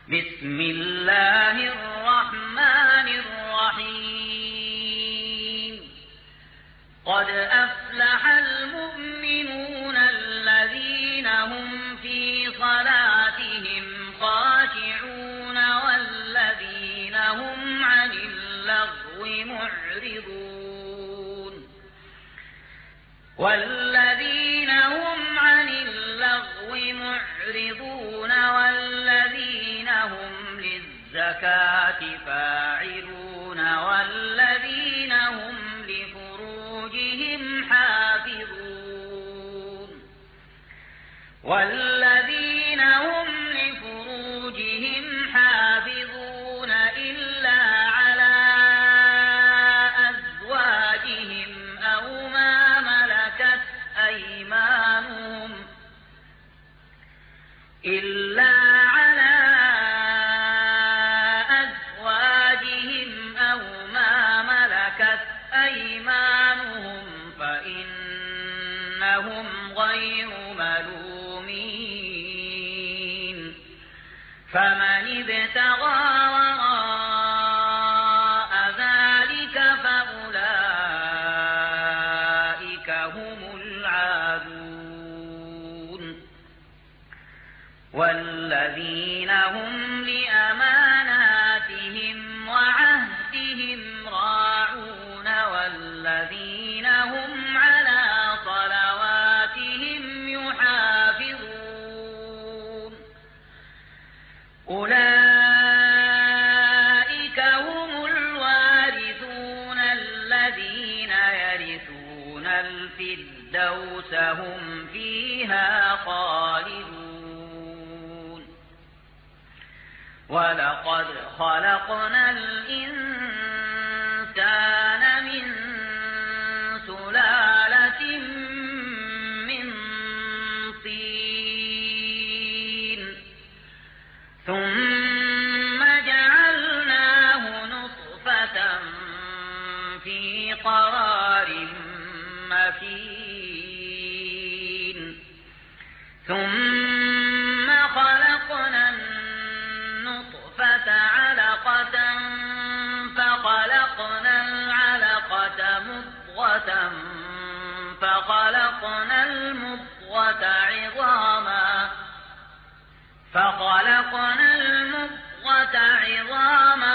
بسم الله الرحمن الرحيم قد أفلح المؤمنون الذين هم في صلاتهم خاشعون والذين هم عن اللغو معرضون والذين هم للزكاة فاعلون والذين هم لفروجهم حافظون إلا على أزواجهم أو ما ملكت أيمانهم فإنهم غير ملومين فمن ابتغى وراء ذلك فأولئك هم العادون والذين هم لأماناتهم وعهدهم راعون والذين هم على صلواتهم يحافظون أولئك هم الوارثون الذين يرثون الفردوس هم فيها خالدون ولقد خلقنا الإنسان من سلالة من طين ثم جعلناه نطفة في قرار مكين ثم خلقنا النطفة علقة فخلقنا العلقة مضغة فخلقنا المضغة عظاما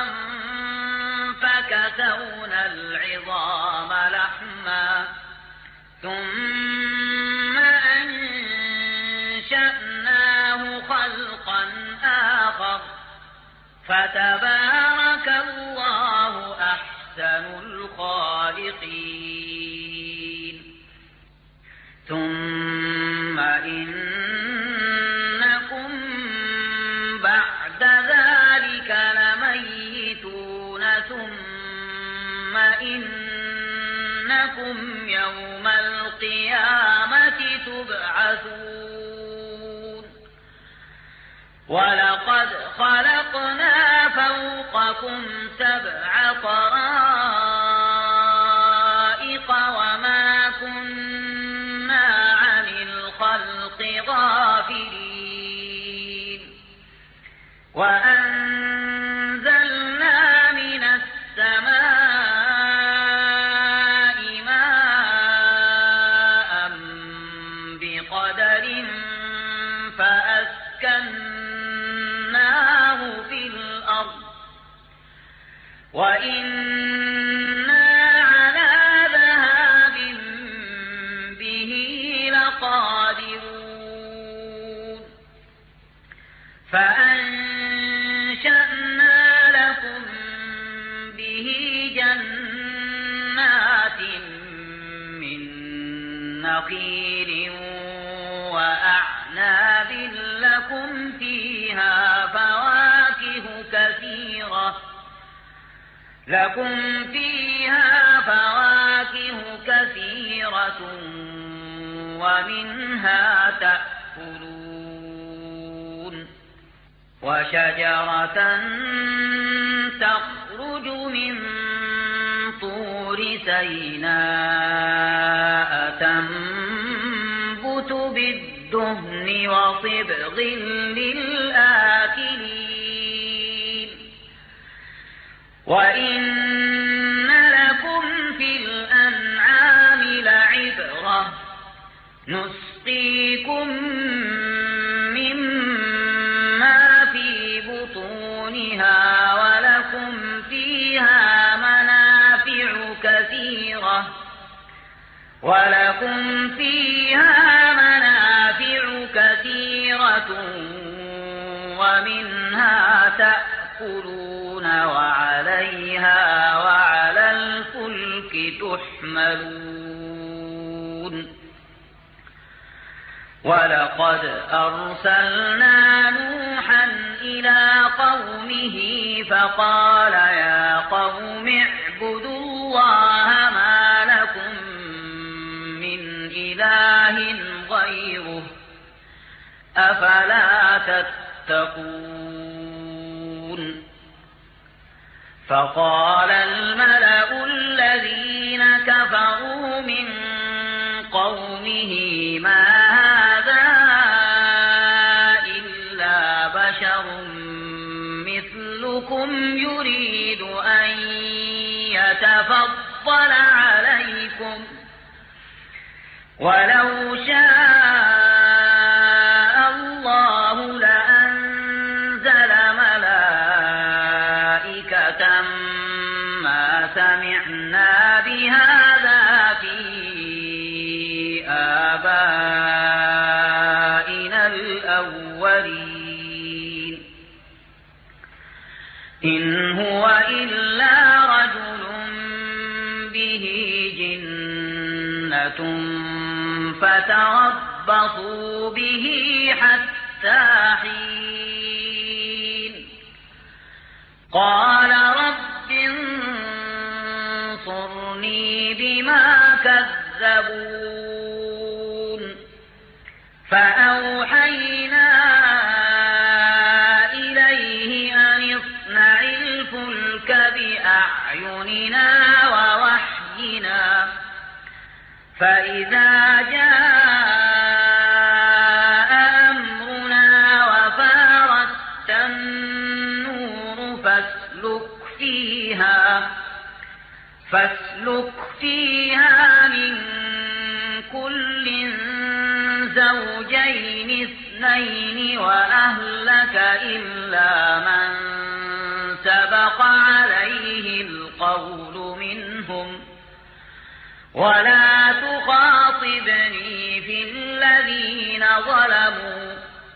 فكسونا العظام لحما ثم أنشأناه خلقا آخر فتبارك الله أحسن الخالقين ثم إنكم بعد ذلك لميتون ثم إنكم يوم القيامة تبعثون ولقد خلقنا فوقكم 7 طرائق وما كنا عن الخلق غافلين وأنزلنا من السماء ماء بقدر فأسكناه في الأرض وإنا على ذهاب به لقادرون فأنشأنا لكم به جنات من نخيل وأعناب لكم فيها فواكه كثيرة ومنها تأكلون وشجرة تخرج من طور سيناء تنبت بالدهن وصبغ للآكلين وإن لكم في الأنعام لعبرة نسقيكم مما في بطونها ولكم فيها منافع كثيرة ومنها تأكلون وعليها وعلى الفلك تحملون ولقد أرسلنا نوحا إلى قومه فقال يا قوم اعبدوا الله ما لكم من إله غيره أفلا تتقون فقال الملأ الذين كفروا من قومه ما هذا إلا بشر مثلكم يريد أن يتفضل عليكم ولو شاء الله لأنزل ملائكة ما سمعنا بهذا في آبائنا الأولين إن هو إلا رجل به جنة فتربصوا به حتى حين قال رب انصرني بما كذبون فأوحينا إليه أن اصنع الفلك بأعيننا ووحينا فإذا جاء أمرنا وفارت النور فاسلك فيها من كل زوجين اثنين وأهلك إلا من سبق عليه القول منهم ولا تخاطبني في الذين ظلموا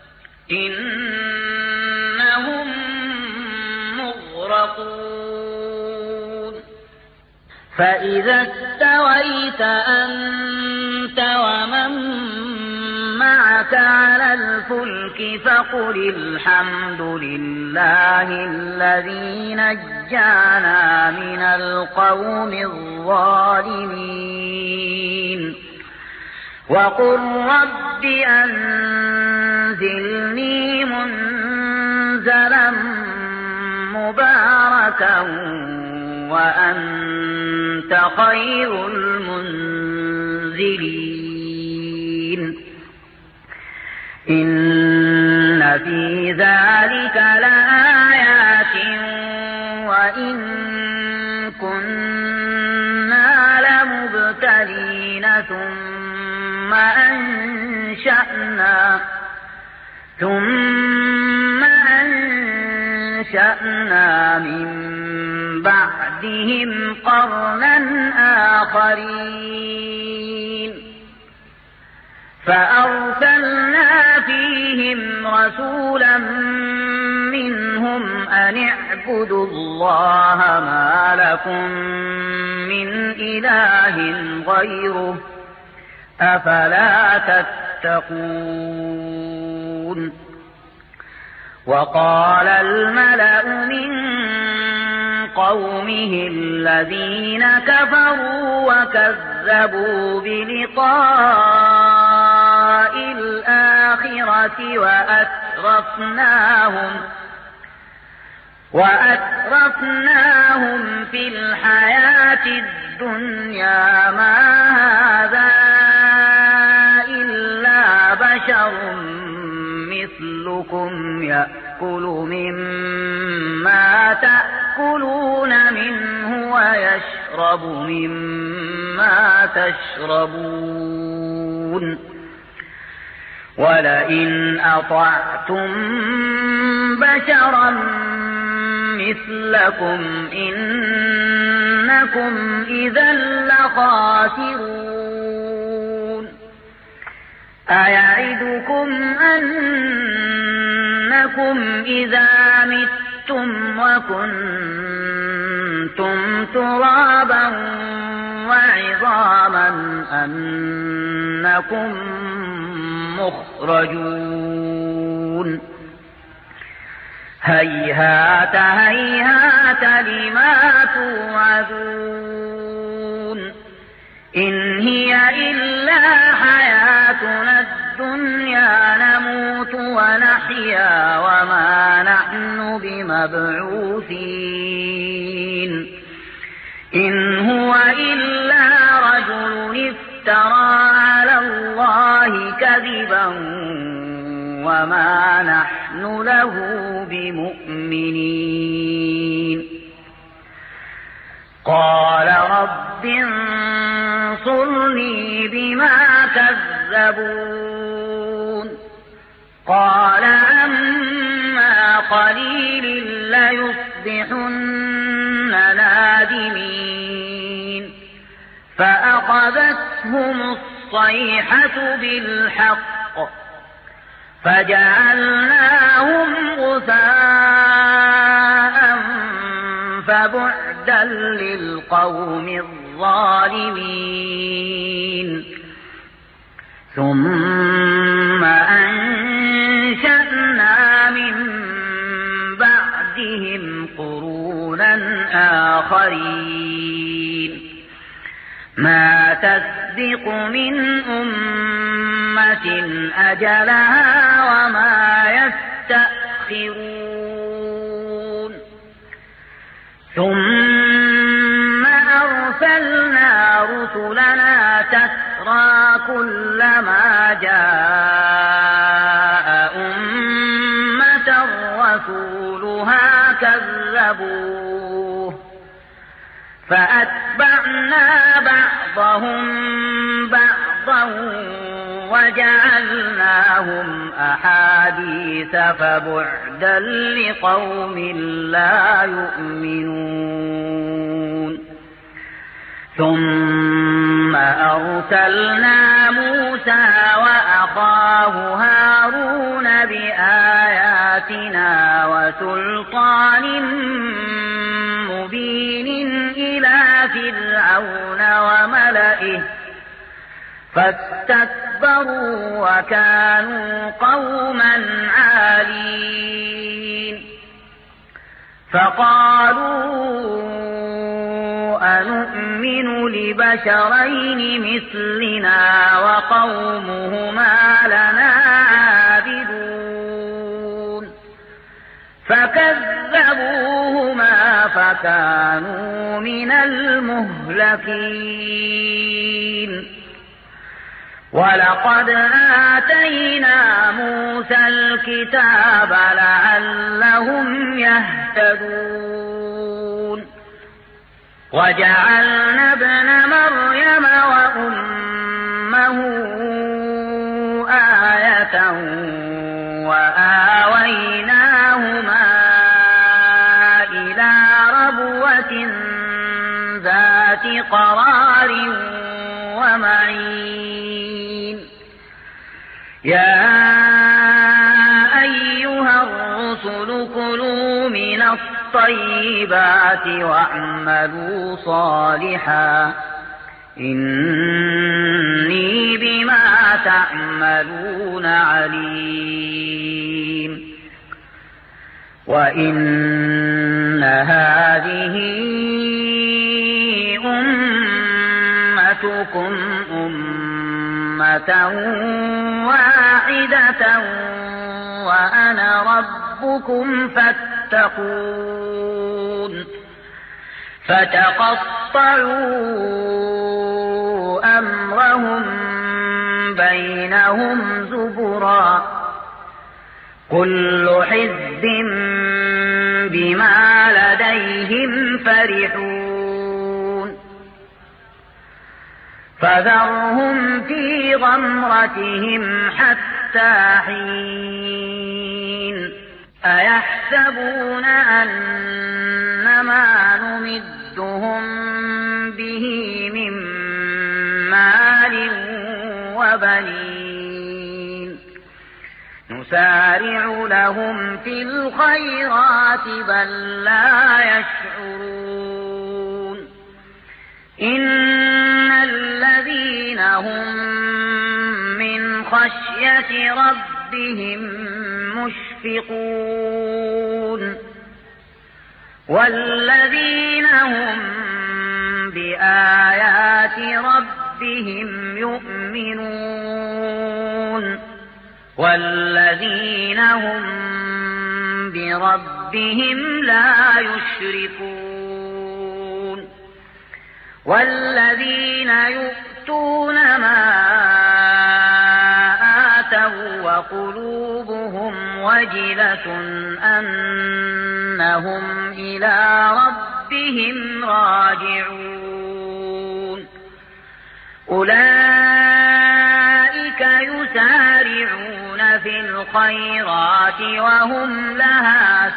إنهم مغرقون فإذا استويت أنت ومن معك على الفلك فقل الحمد لله الذي نجانا من القوم الظالمين وقل رب أنزلني منزلا مباركا وأنت خير المنزلين إن في ذلك لآيات وإن كنا لمبتلين ثم أنشأنا من بعدهم قرنا آخرين فأرسلنا فيهم رسولا منهم أن اعبدوا الله ما لكم من إله غيره أفلا تتقون وقال الملأ من قومه الذين كفروا وكذبوا بلقاء الآخرة وأترفناهم في الحياة الدنيا ما هذا إلا بشر مثلكم يأكل مما تأكلون تأكلون منه ويشرب مما تشربون ولئن أطعتم بشرا مثلكم إنكم إذا لخاسرون أيعدكم أنكم إذا متم وكنتم ترابا وعظاما أنكم مخرجون هيهات هيهات لما توعدون إن هي إلا حياتنا الدنيا نموت ونحيا وما نحن بمبعوثين إن هو إلا رجل افترى على الله كذبا وما نحن له بمؤمنين قال رب انصرني بما كذبون قال أما قليل ليصبحن نادمين فأخذتهم الصيحة بالحق فجعلناهم غثاء فبعدا للقوم الظالمين ثم أنشأنا من بعدهم قرونا آخرين ما تسبق من أمة أجلها وما يستأخرون ثم أرسلنا رسلنا تترى كلما جاء أمة رسولها كذبوه فأتبعنا بعضهم بعضا وجعلناهم أحاديث فبعدا لقوم لا يؤمنون ثم أرسلنا موسى وأخاه هارون بآياتنا وسلطان مبين إلى فرعون وملئه فاستكبروا وكانوا قوما عالين فقالوا أنؤمن لبشرين مثلنا وقومهما لنا عابدون فكذبوهما فكانوا من المهلكين ولقد آتينا موسى الكتاب لعلهم يهتدون وجعلنا ابن مريم وأمه آية وآويناهما إلى ربوة ذات قرار ومعين يا أيها الرسل كلوا من الطيبات واعملوا صالحا إني بما تعملون عليم وإن هذه أمتكم أمة واحدة وأنا ربكم فاتقون فتقطعوا أمرهم بينهم زبرا كل حزب بما لديهم فرحون فذرهم في غمرتهم حتى حين أيحسبون أن ما نمدهم به من مال وبنين نسارع لهم في الخيرات بل لا يشعرون إن الذين هم من خشية ربهم مشفقون والذين هم بآيات ربهم يؤمنون والذين هم بربهم لا يشركون والذين يؤتون ما آتوا وقلوبهم وجلة أنهم إلى ربهم راجعون أولئك يسارعون في الخيرات وهم لها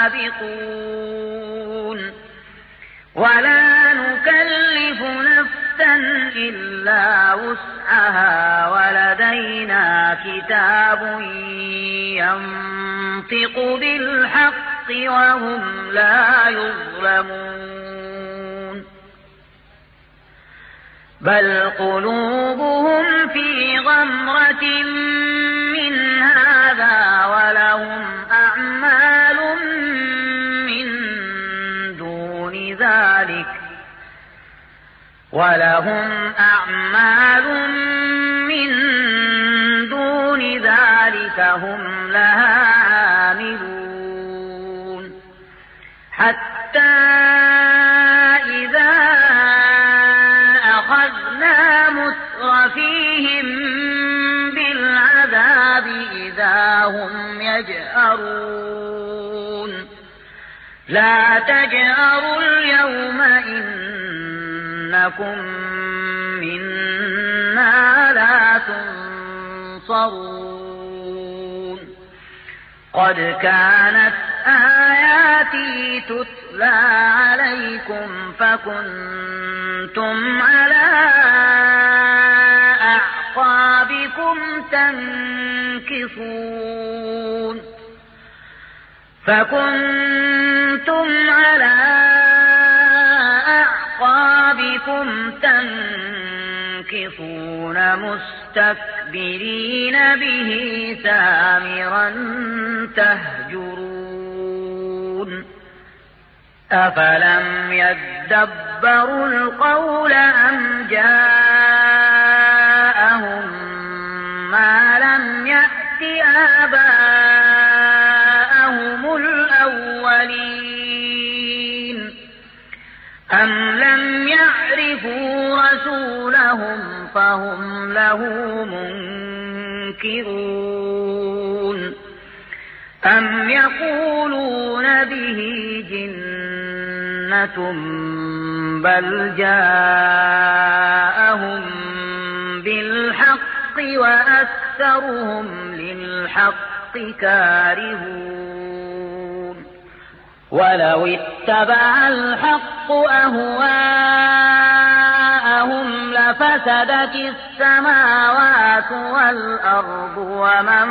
سابقون ولا نكلف نفسا إلا وسعها ولدينا كتاب ينطق بالحق وهم لا يظلمون بل قلوبهم في غمرة من هذا ولهم أعمال من دون ذلك هم لها عاملون حتى إذا أخذنا مترفيهم بالعذاب إذا هم يجأرون لا تجأروا اليوم إنكم منا لا تنصرون قد كانت آياتي تتلى عليكم فكنتم على أعقابكم تنكصون مستكبرين به سامرا تهجرون أفلم يدبروا القول أم جاءهم ما لم يأت آباءهم الأولين أم لم يعرفوا رسولهم فهم له منكرون أم يقولون به جنة بل جاءهم بالحق وأكثرهم للحق كارهون ولو اتبع الحق أهواءهم لفسدت السماوات والأرض ومن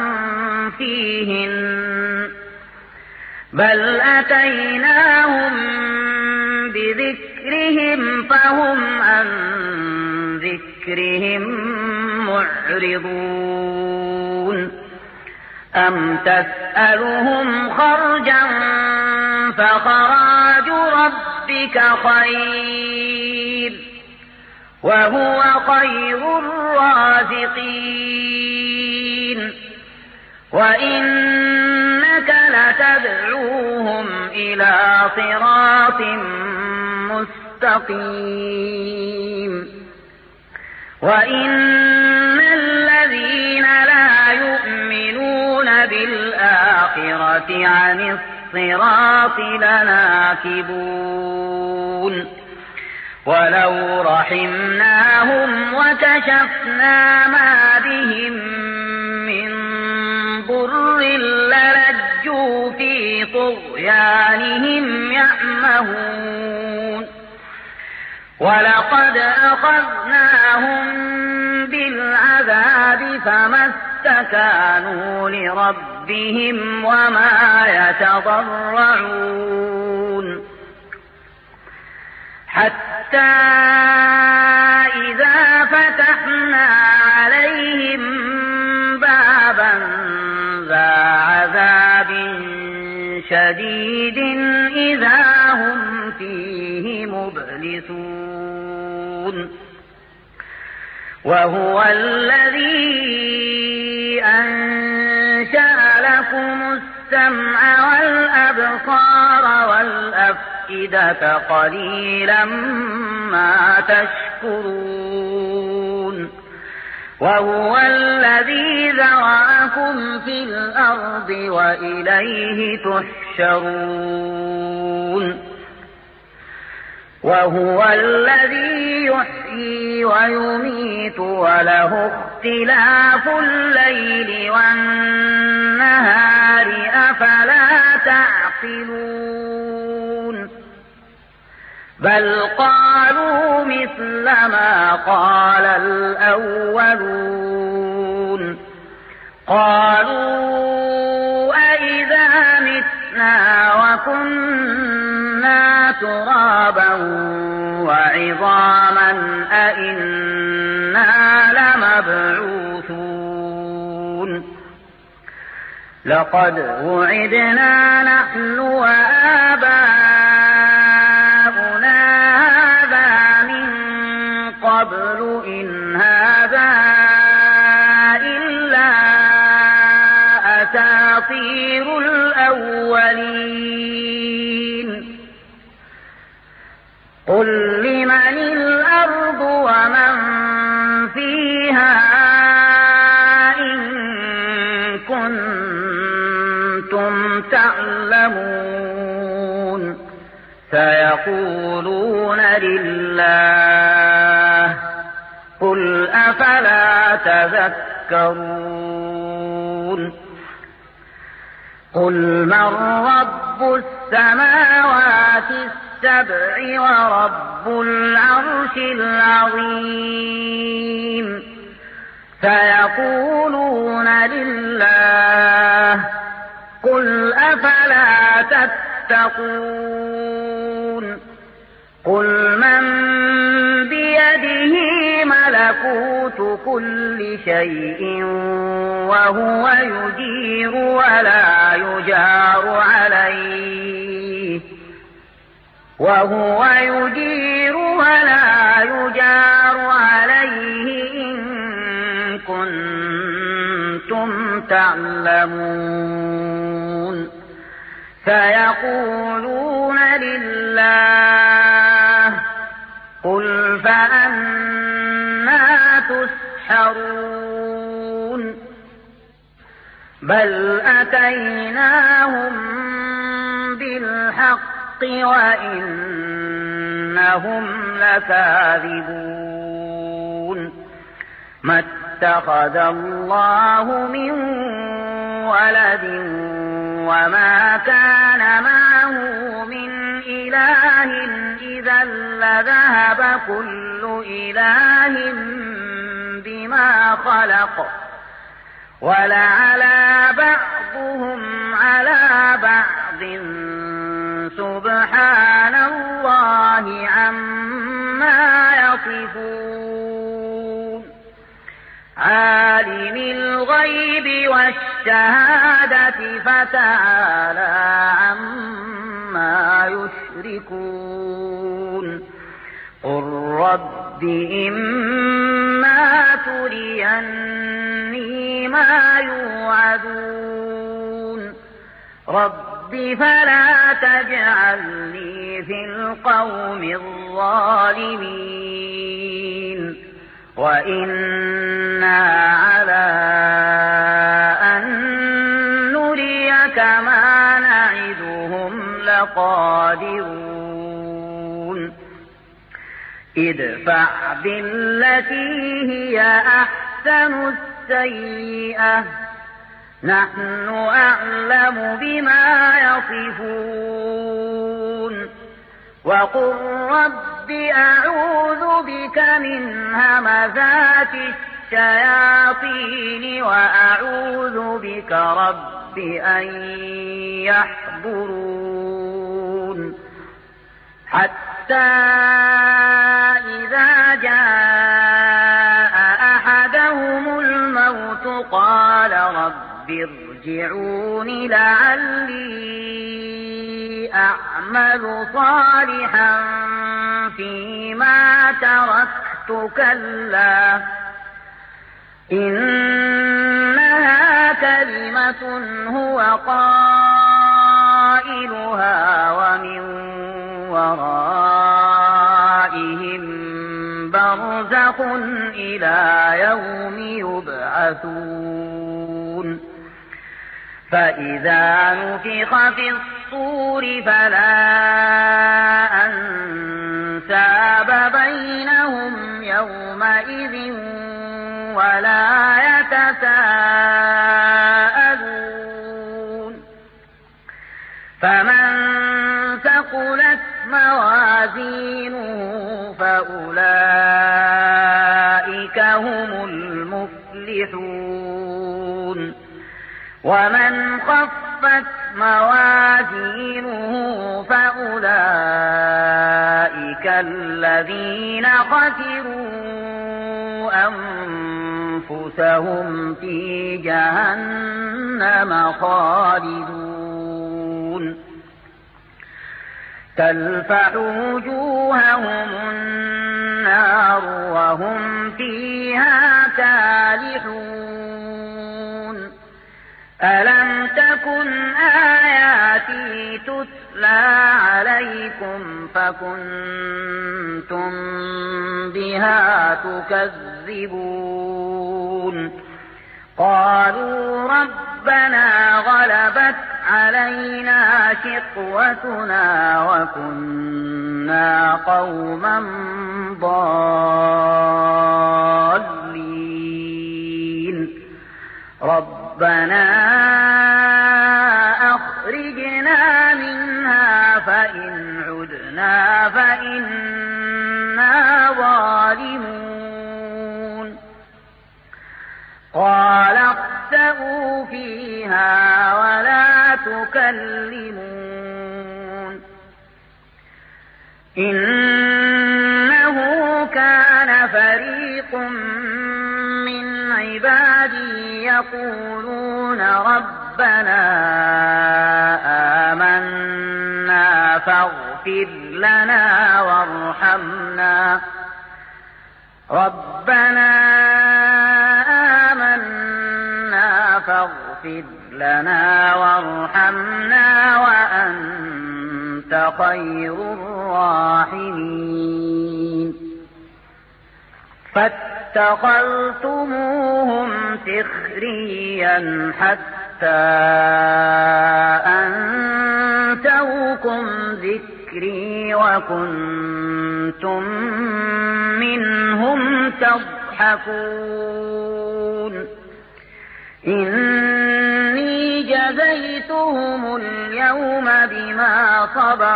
فيهن بل أتيناهم بذكرهم فهم عن ذكرهم معرضون أم تسألهم خرجا فخراج ربك خير وهو خير الرازقين وإنك لتدعوهم إلى صراط مستقيم وإن الذين لا يؤمنون بالآخرة عن الصراط لناكبون ولو رحمناهم وكشفنا ما بهم من ضر للجوا في طغيانهم يعمهون ولقد أخذناهم بالعذاب فما استكانوا لربهم وما يتضرعون حتى إذا فتحنا عليهم بابا ذا عذاب شديد إذا هم فيه مبلسون وهو الذي أنشأ لكم السمع والأبصار والأفئدة قليلا ما تشكرون وهو الذي ذرأكم في الأرض وإليه تحشرون وهو الذي يحيي ويميت وله اختلاف الليل والنهار أفلا تعقلون بل قالوا مثل ما قال الأولون قالوا أئذا متنا وكنا ترابا وعظاما أئنا لمبعوثون لقد وعدنا نحن وآباؤنا هذا من قبل إن هذا إلا أساطير الأولين قل لمن الأرض ومن فيها إن كنتم تعلمون سيقولون لله قل أفلا تذكرون قل من رب السماوات السبع ورب العرش العظيم سيقولون لله قل أفلا تتقون قل من بيده ملكوت كل شيء وهو يجير ولا يجار عليه إن كنتم تعلمون سيقولون لله قل فأنى تسحرون بل أتيناهم بالحق وإنهم لكاذبون ما اتخذ الله من ولد وما كان معه من إله إذا لذهب كل إله بما خلق ولعلى بعضهم على بعض سبحان الله عما يصفون عالم الغيب والشهادة فتعالى عما يشركون قل رب إما تريني ما يوعدون رب فلا تجعلني في القوم الظالمين وإنا على أن نريك ما نعدهم قادرون ادفع بالتي هي أحسن السيئة نحن أعلم بما يصفون وقل رب أعوذ بك من همزات الشياطين وأعوذ بك رب أن يحضرون حتى إذا جاء أحدهم الموت قال رب ارجعون لعلي أعمل صالحا فيما تركت كلا إنها كلمة هو قائلها ومن ورائهم برزخ إلى يوم يبعثون فإذا نفخ في الصور فلا أنساب بينهم يومئذ ولا يتساءلون فمن ثقلت موازينه فأولئك هم المفلحون ومن خفت موازينه فأولئك الذين خسروا أنفسهم في جهنم خالدون تلفح وجوههم النار وهم فيها كالحون ألم تكن آياتي تتلى عليكم فكنتم بها تكذبون قالوا ربنا غلبت علينا شقوتنا وكنا قوما ضالين ربنا أخرجنا منها فإن عدنا فإنا ظالمون قال اخسئوا فيها ولا تكلمون إنه كان فريق من عبادي يقولون ربنا آمنا فاغفر لنا وارحمنا ربنا آمنا فاغفر لنا وارحمنا وأنت خير الراحمين فاتخذتموهم سخريا حتى أنسوكم ذكري وكنتم منهم تضحكون إني جزيتهم اليوم بما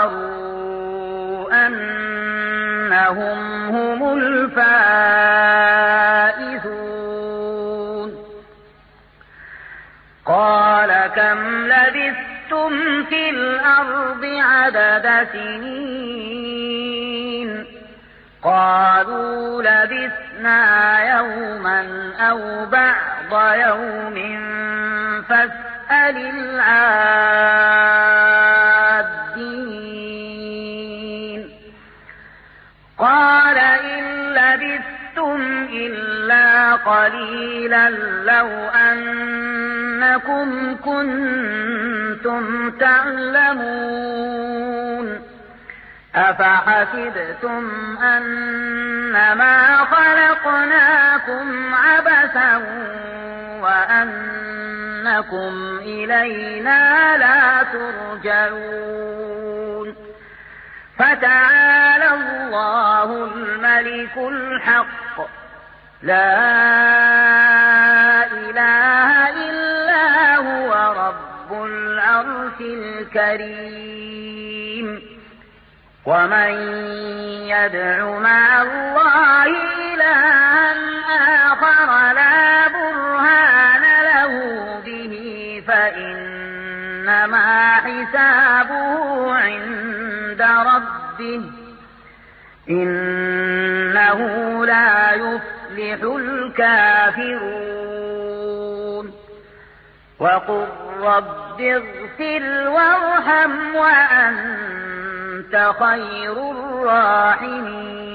صبروا أنهم هم الفائزون قال كم لبثتم في الأرض عدد سنين قالوا لبثنا يوما أو بعض يوم فاسأل العادين قال إن لبثتم إلا قليلا لو أنكم كنتم تعلمون أفحسبتم أنما خلقناكم عبثا وأنكم إلينا لا ترجعون فتعالى الله الملك الحق لا إله إلا هو رب العرش الكريم ومن يدع مع الله إلها آخر لا برهان له به فإنما حسابه عند ربه إنه لا يفلح الكافرون وقل رب اغفر وارحم وأنت خير الراحمين